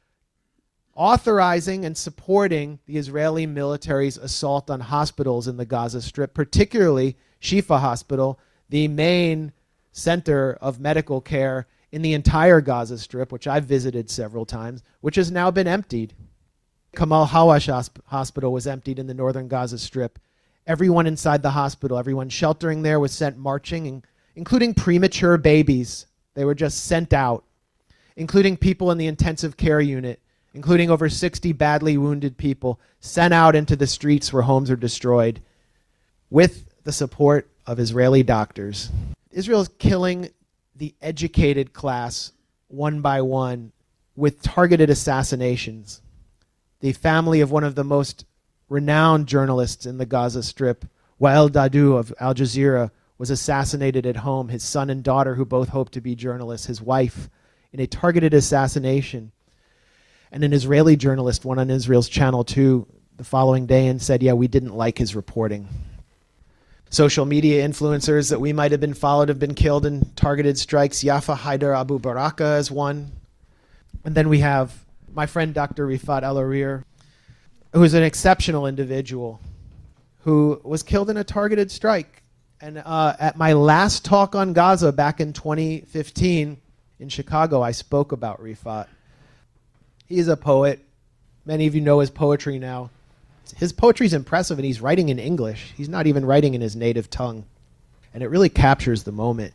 authorizing and supporting the Israeli military's assault on hospitals in the Gaza Strip, particularly Shifa Hospital, the main center of medical care in the entire Gaza Strip, which I've visited several times, which has now been emptied. Kamal Hawash Hospital was emptied in the northern Gaza Strip. Everyone inside the hospital, everyone sheltering there was sent marching, including premature babies. They were just sent out. including people in the intensive care unit, including over sixty badly wounded people sent out into the streets where homes are destroyed with the support of Israeli doctors. Israel is killing the educated class one by one with targeted assassinations. The family of one of the most renowned journalists in the Gaza Strip, Wael Dahdouh of Al Jazeera, was assassinated at home. His son and daughter, who both hoped to be journalists, his wife, in a targeted assassination. And an Israeli journalist went on Israel's Channel two the following day and said, yeah, we didn't like his reporting. Social media influencers that we might have been followed have been killed in targeted strikes. Yafa Haider Abu Baraka is one. And then we have my friend Doctor Rifat Al-Arir, who is an exceptional individual who was killed in a targeted strike. And uh, at my last talk on Gaza back in twenty fifteen in Chicago, I spoke about Rifat. He's a poet. Many of you know his poetry now. His poetry is impressive, and he's writing in English. He's not even writing in his native tongue. And it really captures the moment.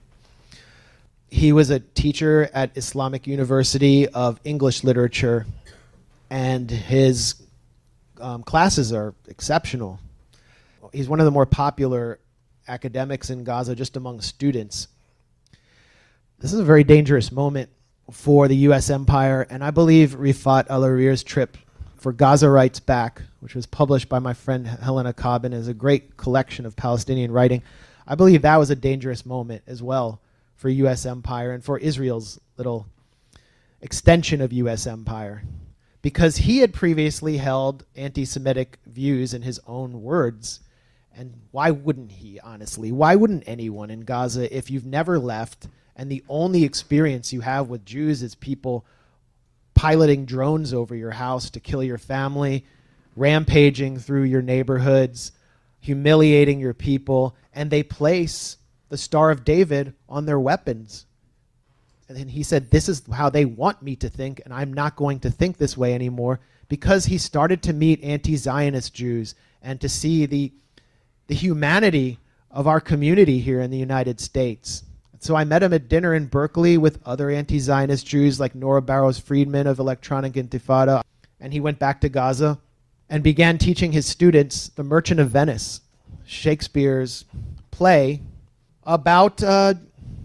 He was a teacher at Islamic University of English Literature, and his um, classes are exceptional. He's one of the more popular academics in Gaza just among students. This is a very dangerous moment for the U S empire, and I believe Rifat Al-Arir's trip for Gaza Writes Back, which was published by my friend Helena Cobbin as a great collection of Palestinian writing, I believe that was a dangerous moment as well for U S empire and for Israel's little extension of U S empire, because he had previously held anti-Semitic views in his own words. And why wouldn't he, honestly? Why wouldn't anyone in Gaza, if you've never left and the only experience you have with Jews is people piloting drones over your house to kill your family, rampaging through your neighborhoods, humiliating your people, and they place the Star of David on their weapons. And then he said, this is how they want me to think, and I'm not going to think this way anymore, because he started to meet anti-Zionist Jews and to see the the humanity of our community here in the United States. So I met him at dinner in Berkeley with other anti-Zionist Jews like Nora Barrows Friedman of Electronic Intifada. And he went back to Gaza and began teaching his students The Merchant of Venice, Shakespeare's play about uh,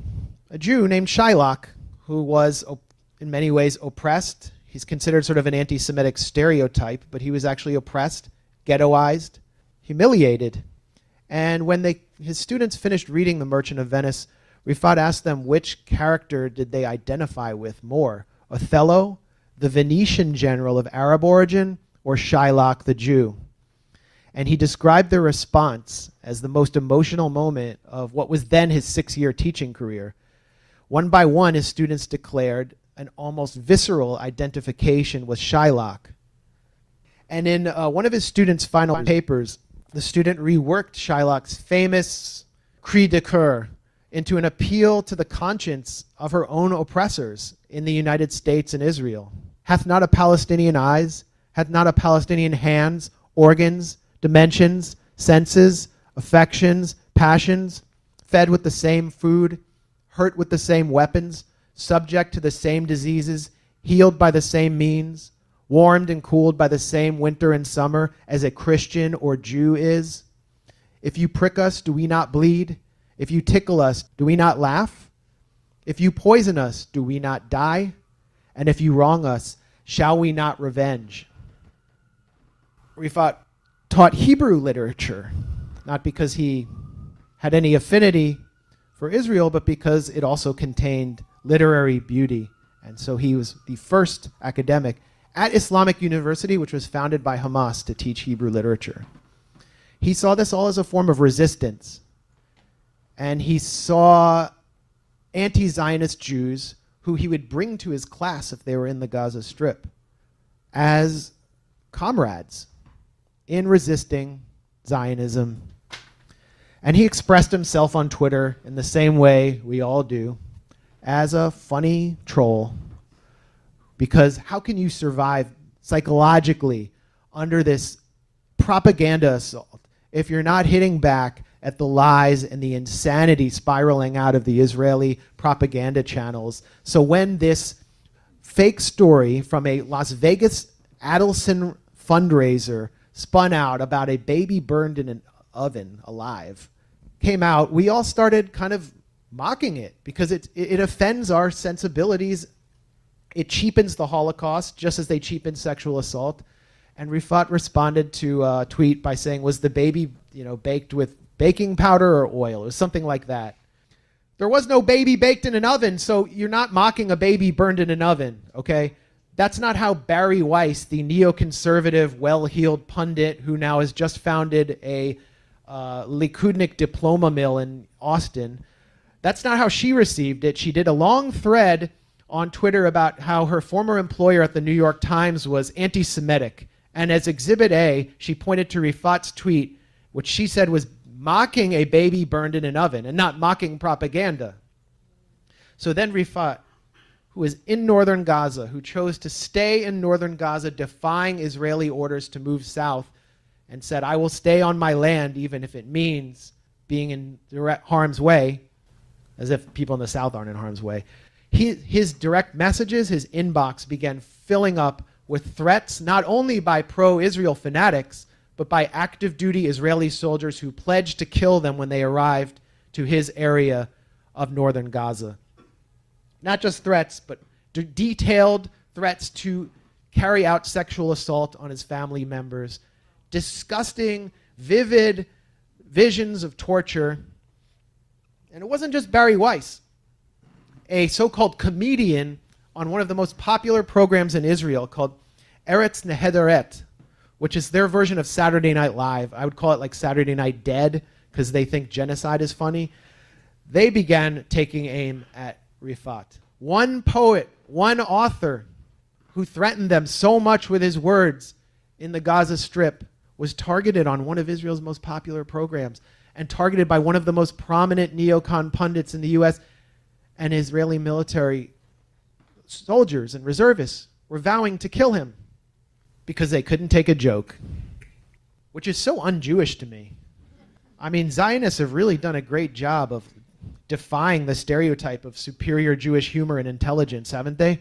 a Jew named Shylock, who was op- in many ways oppressed. He's considered sort of an anti-Semitic stereotype, but he was actually oppressed, ghettoized, humiliated. And when they, his students finished reading The Merchant of Venice, Rifat asked them which character did they identify with more, Othello, the Venetian general of Arab origin, or Shylock the Jew. And he described their response as the most emotional moment of what was then his six-year teaching career. One by one, his students declared an almost visceral identification with Shylock. And in uh, one of his students' final papers, the student reworked Shylock's famous cri de coeur into an appeal to the conscience of her own oppressors in the United States and Israel. Hath not a Palestinian eyes? Hath not a Palestinian hands, organs, dimensions, senses, affections, passions, fed with the same food, hurt with the same weapons, subject to the same diseases, healed by the same means, warmed and cooled by the same winter and summer as a Christian or Jew is? If you prick us, do we not bleed? If you tickle us, do we not laugh? If you poison us, do we not die? And if you wrong us, shall we not revenge? Rifat taught Hebrew literature, not because he had any affinity for Israel, but because it also contained literary beauty. And so he was the first academic at Islamic University, which was founded by Hamas, to teach Hebrew literature. He saw this all as a form of resistance. And he saw anti-Zionist Jews who he would bring to his class if they were in the Gaza Strip as comrades in resisting Zionism. And he expressed himself on Twitter in the same way we all do, as a funny troll. Because how can you survive psychologically under this propaganda assault if you're not hitting back at the lies and the insanity spiraling out of the Israeli propaganda channels? So when this fake story from a Las Vegas Adelson fundraiser spun out about a baby burned in an oven alive came out, we all started kind of mocking it because it, it offends our sensibilities. It cheapens the Holocaust just as they cheapened sexual assault. And Rifat responded to a tweet by saying, was the baby, you know, baked with baking powder or oil? It was something like that. There was no baby baked in an oven, so you're not mocking a baby burned in an oven, okay? That's not how Barry Weiss, the neoconservative, well-heeled pundit who now has just founded a uh, Likudnik diploma mill in Austin, that's not how she received it. She did a long thread on Twitter about how her former employer at the New York Times was anti-Semitic. And as Exhibit A, she pointed to Rifat's tweet, which she said was mocking a baby burned in an oven and not mocking propaganda. So then Rifat, who is in northern Gaza, who chose to stay in northern Gaza, defying Israeli orders to move south, and said, I will stay on my land even if it means being in direct harm's way, as if people in the south aren't in harm's way. He, his direct messages, his inbox began filling up with threats not only by pro-Israel fanatics, but by active duty Israeli soldiers who pledged to kill them when they arrived to his area of northern Gaza. Not just threats, but d- detailed threats to carry out sexual assault on his family members, disgusting, vivid visions of torture. And it wasn't just Barry Weiss. A so-called comedian on one of the most popular programs in Israel called Eretz Nehederet, which is their version of Saturday Night Live. I would call it like Saturday Night Dead because they think genocide is funny. They began taking aim at Rifat. One poet, one author who threatened them so much with his words in the Gaza Strip was targeted on one of Israel's most popular programs and targeted by one of the most prominent neocon pundits in the U S, and Israeli military soldiers and reservists were vowing to kill him because they couldn't take a joke, which is so un-Jewish to me. I mean, Zionists have really done a great job of defying the stereotype of superior Jewish humor and intelligence, haven't they?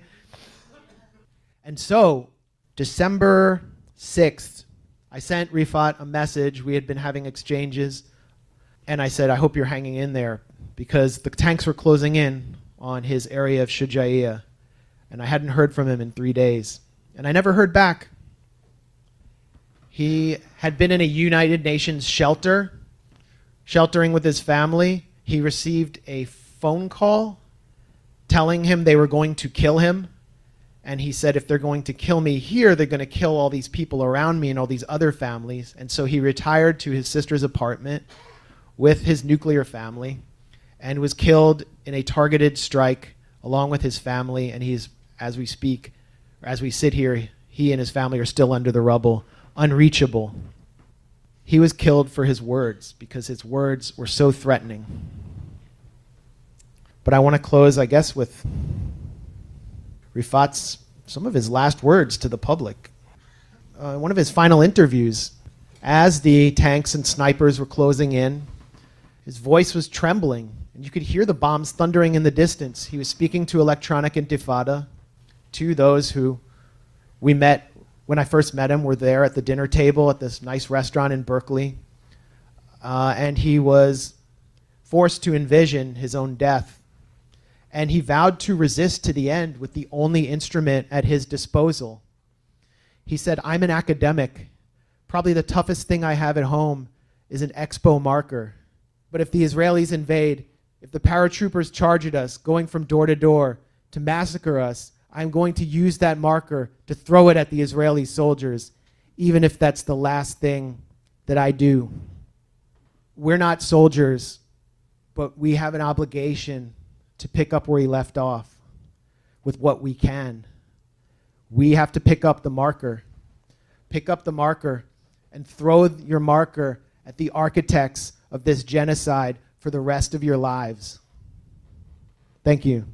And so, December sixth, I sent Rifat a message. We had been having exchanges, and I said, I hope you're hanging in there, because the tanks were closing in on his area of Shujaiya, and I hadn't heard from him in three days. And I never heard back. He had been in a United Nations shelter, sheltering with his family. He received a phone call telling him they were going to kill him. And he said, if they're going to kill me here, they're going to kill all these people around me and all these other families. And so he retired to his sister's apartment with his nuclear family and was killed in a targeted strike along with his family. And he's, as we speak, or as we sit here, he and his family are still under the rubble, unreachable. He was killed for his words because his words were so threatening. But I want to close, I guess, with Rifat's, some of his last words to the public. Uh, one of his final interviews, as the tanks and snipers were closing in, his voice was trembling, and you could hear the bombs thundering in the distance. He was speaking to Electronic Intifada, to those who we met when I first met him, were there at the dinner table at this nice restaurant in Berkeley. Uh, and he was forced to envision his own death. And he vowed to resist to the end with the only instrument at his disposal. He said, I'm an academic. Probably the toughest thing I have at home is an expo marker. But if the Israelis invade, if the paratroopers charge at us, going from door to door to massacre us, I'm going to use that marker to throw it at the Israeli soldiers, even if that's the last thing that I do. We're not soldiers, but we have an obligation to pick up where he left off with what we can. We have to pick up the marker. Pick up the marker and throw your marker at the architects of this genocide for the rest of your lives. Thank you.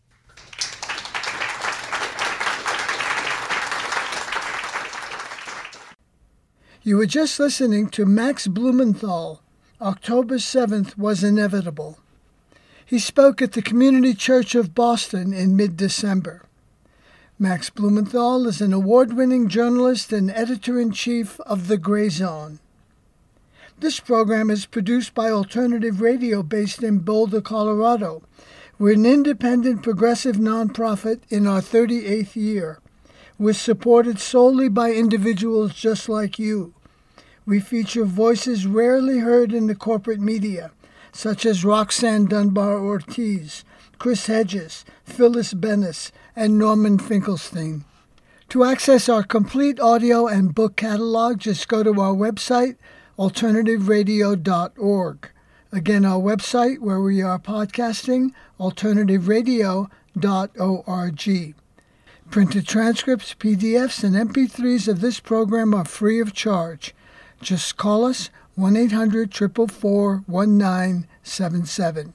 You were just listening to Max Blumenthal. October seventh was inevitable. He spoke at the Community Church of Boston in mid-December. Max Blumenthal is an award-winning journalist and editor-in-chief of The Gray Zone. This program is produced by Alternative Radio based in Boulder, Colorado. We're an independent progressive nonprofit in our thirty-eighth year. We're supported solely by individuals just like you. We feature voices rarely heard in the corporate media, such as Roxanne Dunbar Ortiz, Chris Hedges, Phyllis Bennis, and Norman Finkelstein. To access our complete audio and book catalog, just go to our website, alternative radio dot org. Again, our website where we are podcasting, alternative radio dot org. Printed transcripts, P D Fs, and M P threes of this program are free of charge. Just call us one eight hundred, four four four, one nine seven seven.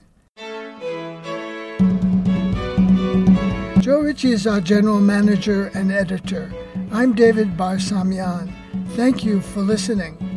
Joe Ritchie is our general manager and editor. I'm David Barsamian. Thank you for listening.